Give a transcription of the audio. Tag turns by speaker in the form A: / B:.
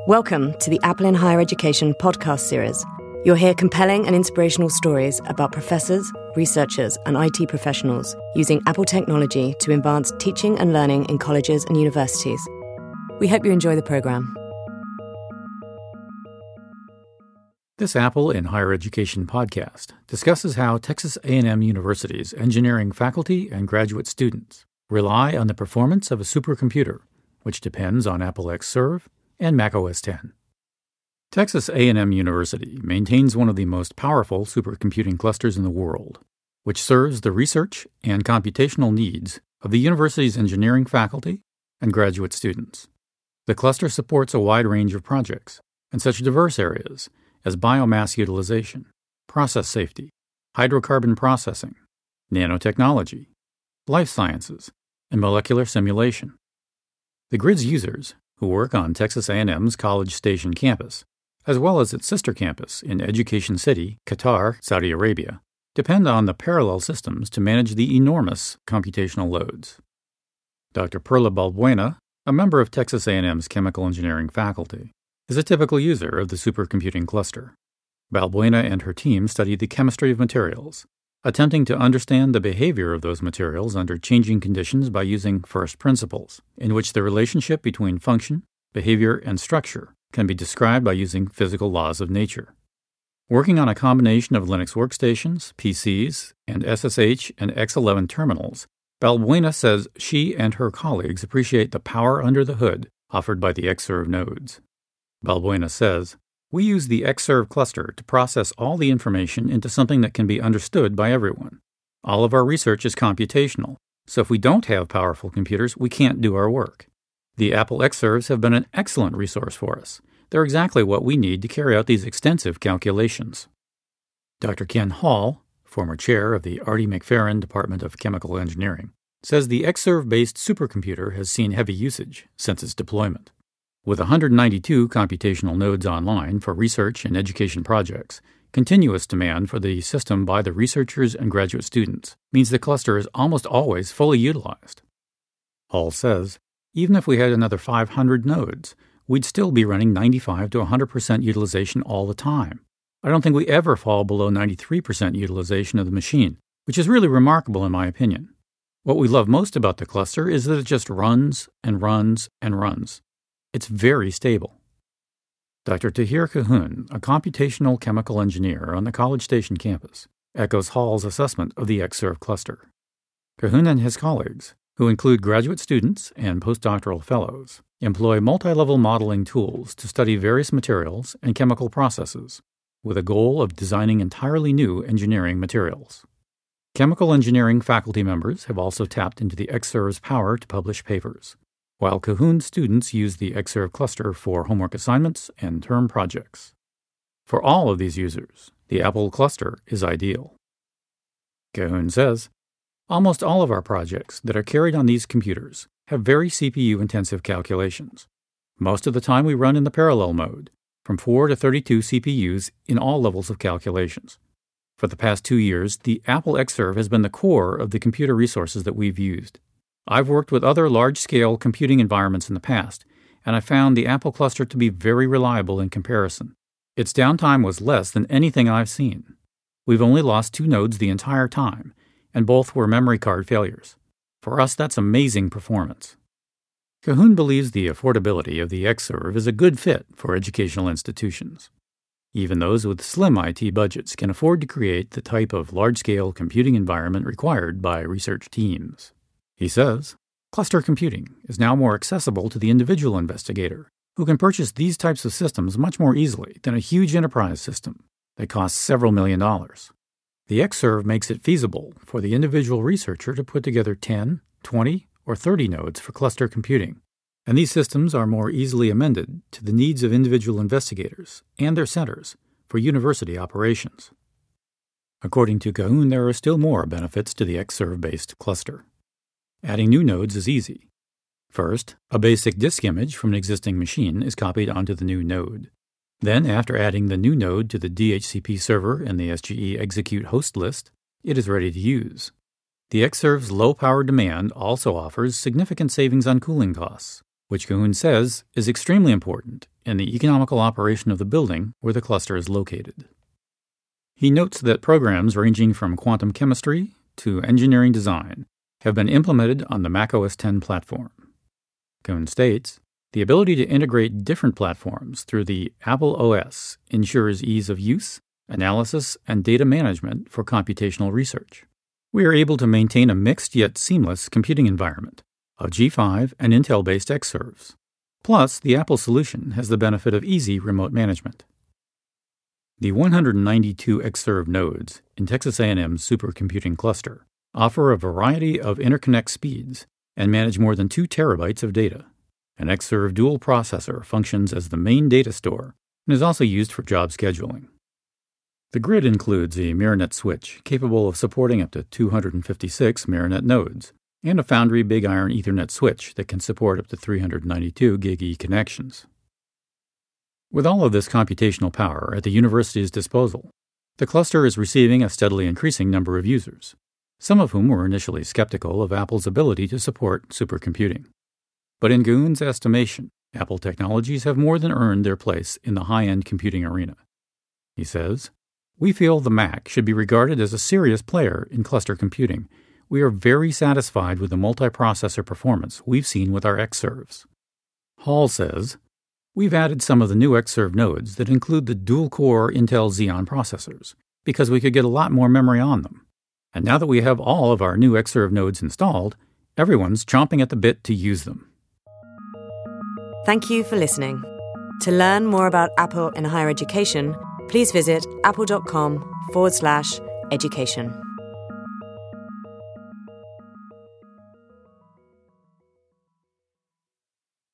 A: Welcome to the Apple in Higher Education podcast series. You'll hear compelling and inspirational stories about professors, researchers, and IT professionals using Apple technology to advance teaching and learning in colleges and universities. We hope you enjoy the program.
B: This Apple in Higher Education podcast discusses how Texas A&M University's engineering faculty and graduate students rely on the performance of a supercomputer, which depends on Apple Xserve and macOS X. Texas A&M University maintains one of the most powerful supercomputing clusters in the world, which serves the research and computational needs of the university's engineering faculty and graduate students. The cluster supports a wide range of projects in such diverse areas as biomass utilization, process safety, hydrocarbon processing, nanotechnology, life sciences, and molecular simulation. The grid's users, who work on Texas A&M's College Station campus, as well as its sister campus in Education City, Qatar, Saudi Arabia, depend on the parallel systems to manage the enormous computational loads. Dr. Perla Balbuena, a member of Texas A&M's chemical engineering faculty, is a typical user of the supercomputing cluster. Balbuena and her team study the chemistry of materials, attempting to understand the behavior of those materials under changing conditions by using first principles, in which the relationship between function, behavior, and structure can be described by using physical laws of nature. Working on a combination of Linux workstations, PCs, and SSH and X11 terminals, Balbuena says she and her colleagues appreciate the power under the hood offered by the Xserve nodes. Balbuena says, "We use the Xserve cluster to process all the information into something that can be understood by everyone. All of our research is computational, so if we don't have powerful computers, we can't do our work. The Apple Xserves have been an excellent resource for us. They're exactly what we need to carry out these extensive calculations." Dr. Ken Hall, former chair of the Artie McFerrin Department of Chemical Engineering, says the Xserve-based supercomputer has seen heavy usage since its deployment. With 192 computational nodes online for research and education projects, continuous demand for the system by the researchers and graduate students means the cluster is almost always fully utilized. Hall says, even if we had another 500 nodes, we'd still be running 95 to 100% utilization all the time. I don't think we ever fall below 93% utilization of the machine, which is really remarkable in my opinion. What we love most about the cluster is that it just runs and runs and runs. It's very stable. Dr. Tahir Kahun, a computational chemical engineer on the College Station campus, echoes Hall's assessment of the Xserve cluster. Kahun and his colleagues, who include graduate students and postdoctoral fellows, employ multi-level modeling tools to study various materials and chemical processes, with a goal of designing entirely new engineering materials. Chemical engineering faculty members have also tapped into the Xserve's power to publish papers, while Kahun students use the Xserve cluster for homework assignments and term projects. For all of these users, the Apple cluster is ideal. Kahun says, almost all of our projects that are carried on these computers have very CPU-intensive calculations. Most of the time we run in the parallel mode, from 4 to 32 CPUs in all levels of calculations. For the past 2 years, the Apple Xserve has been the core of the computer resources that we've used. I've worked with other large-scale computing environments in the past, and I found the Apple cluster to be very reliable in comparison. Its downtime was less than anything I've seen. We've only lost 2 nodes the entire time, and both were memory card failures. For us, that's amazing performance. Kahun believes the affordability of the Xserve is a good fit for educational institutions. Even those with slim IT budgets can afford to create the type of large-scale computing environment required by research teams. He says, cluster computing is now more accessible to the individual investigator, who can purchase these types of systems much more easily than a huge enterprise system that costs several $million. The Xserve makes it feasible for the individual researcher to put together 10, 20, or 30 nodes for cluster computing, and these systems are more easily amended to the needs of individual investigators and their centers for university operations. According to Kahun, there are still more benefits to the Xserve-based cluster. Adding new nodes is easy. First, a basic disk image from an existing machine is copied onto the new node. Then, after adding the new node to the DHCP server and the SGE execute host list, it is ready to use. The Xserve's low power demand also offers significant savings on cooling costs, which Cahoon says is extremely important in the economical operation of the building where the cluster is located. He notes that programs ranging from quantum chemistry to engineering design have been implemented on the macOS X platform. Cahoon states, the ability to integrate different platforms through the Apple OS ensures ease of use, analysis, and data management for computational research. We are able to maintain a mixed yet seamless computing environment of G5 and Intel-based Xserves. Plus, the Apple solution has the benefit of easy remote management. The 192 Xserve nodes in Texas A&M's supercomputing cluster offer a variety of interconnect speeds and manage more than 2 terabytes of data. An Xserve dual processor functions as the main data store and is also used for job scheduling. The grid includes a Myrinet switch capable of supporting up to 256 Myrinet nodes, and a Foundry Big Iron Ethernet switch that can support up to 392 GigE connections. With all of this computational power at the university's disposal, the cluster is receiving a steadily increasing number of users, some of whom were initially skeptical of Apple's ability to support supercomputing. But in Cahoon's estimation, Apple technologies have more than earned their place in the high-end computing arena. He says, "We feel the Mac should be regarded as a serious player in cluster computing. We are very satisfied with the multiprocessor performance we've seen with our Xserves." Hall says, "We've added some of the new Xserve nodes that include the dual-core Intel Xeon processors because we could get a lot more memory on them. And now that we have all of our new Xserve nodes installed, everyone's chomping at the bit to use them."
A: Thank you for listening. To learn more about Apple in higher education, please visit apple.com/education.